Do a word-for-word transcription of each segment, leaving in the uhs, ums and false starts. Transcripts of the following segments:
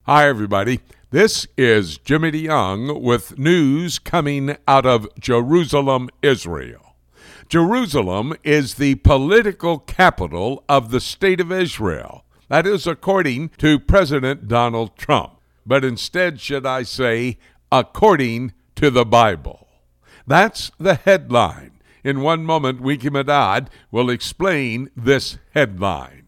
Hi, everybody. This is Jimmy DeYoung with news coming out of Jerusalem, Israel. Jerusalem is the political capital of the state of Israel. That is according to President Donald Trump. But instead, should I say, according to the Bible. That's the headline. In one moment, Winky Madad will explain this headline.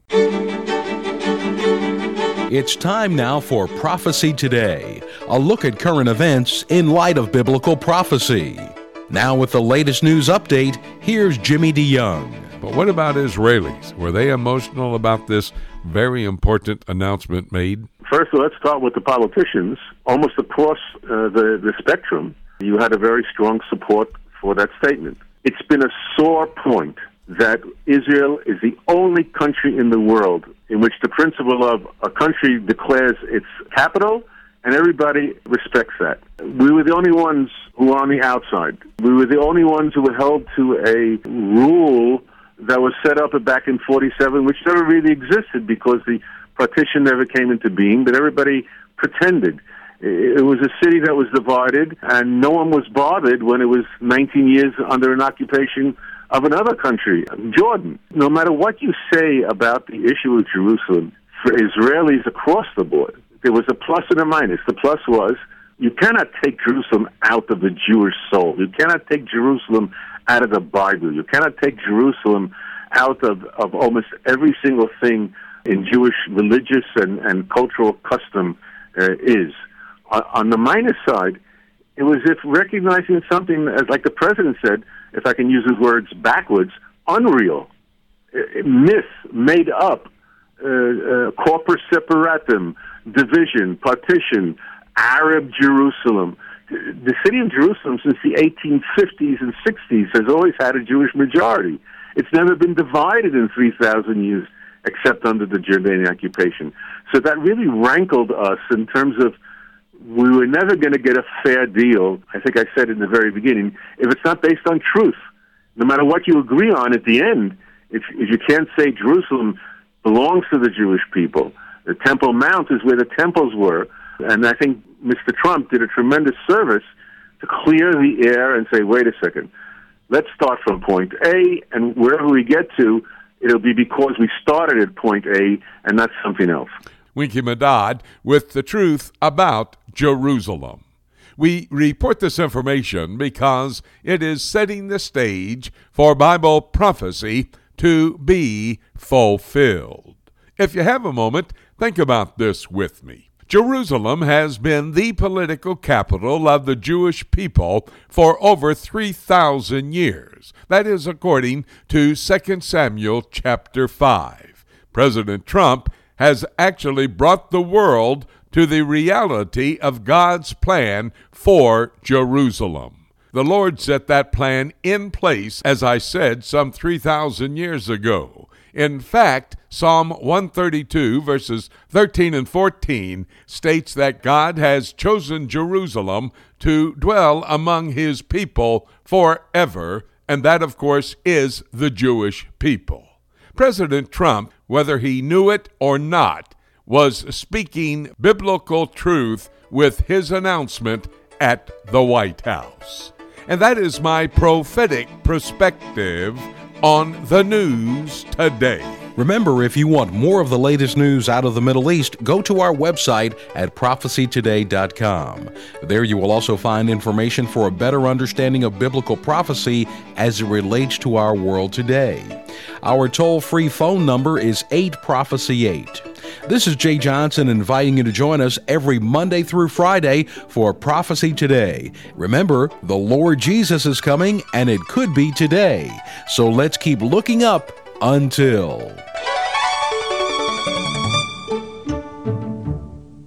It's time now for Prophecy Today, a look at current events in light of biblical prophecy. Now with the latest news update, here's Jimmy DeYoung. But what about Israelis? Were they emotional about this very important announcement made? First, let's start with the politicians. Almost across uh, the, the spectrum, you had a very strong support for that statement. It's been a sore point that Israel is the only country in the world in which the principle of a country declares its capital and everybody respects that. We were the only ones who were on the outside. We were the only ones who were held to a rule that was set up back in forty-seven, which never really existed because the partition never came into being, but everybody pretended. It was a city that was divided, and no one was bothered when it was nineteen years under an occupation of another country, Jordan. No matter what you say about the issue of Jerusalem, for Israelis across the board, there was a plus and a minus. The plus was you cannot take Jerusalem out of the Jewish soul. You cannot take Jerusalem out of the Bible. You cannot take Jerusalem out of, of almost every single thing in Jewish religious and, and cultural custom uh, is. On, on the minus side, it was if recognizing something, as like the president said, if I can use his words backwards, unreal, uh, myth, made up, uh, uh, corpus separatum, division, partition, Arab Jerusalem. The city of Jerusalem since the eighteen fifties and sixties has always had a Jewish majority. It's never been divided in three thousand years except under the Jordanian occupation. So that really rankled us in terms of we were never going to get a fair deal, I think I said in the very beginning, if it's not based on truth. No matter what you agree on at the end, if, if you can't say Jerusalem belongs to the Jewish people, the Temple Mount is where the temples were, and I think Mister Trump did a tremendous service to clear the air and say, wait a second, let's start from point A, and wherever we get to, it'll be because we started at point A and not something else. Winky Madad with the truth about Jerusalem. We report this information because it is setting the stage for Bible prophecy to be fulfilled. If you have a moment, think about this with me. Jerusalem has been the political capital of the Jewish people for over three thousand years. That is according to Second Samuel chapter five. President Trump has actually brought the world to the reality of God's plan for Jerusalem. The Lord set that plan in place, as I said, some three thousand years ago. In fact, Psalm one thirty-two, verses thirteen and fourteen, states that God has chosen Jerusalem to dwell among his people forever, and that, of course, is the Jewish people. President Trump, whether he knew it or not, was speaking biblical truth with his announcement at the White House. And that is my prophetic perspective on the news today. Remember, if you want more of the latest news out of the Middle East, go to our website at prophecy today dot com. There you will also find information for a better understanding of biblical prophecy as it relates to our world today. Our toll-free phone number is eight prophecy eight. This is Jay Johnson inviting you to join us every Monday through Friday for Prophecy Today. Remember, the Lord Jesus is coming, and it could be today. So let's keep looking up until...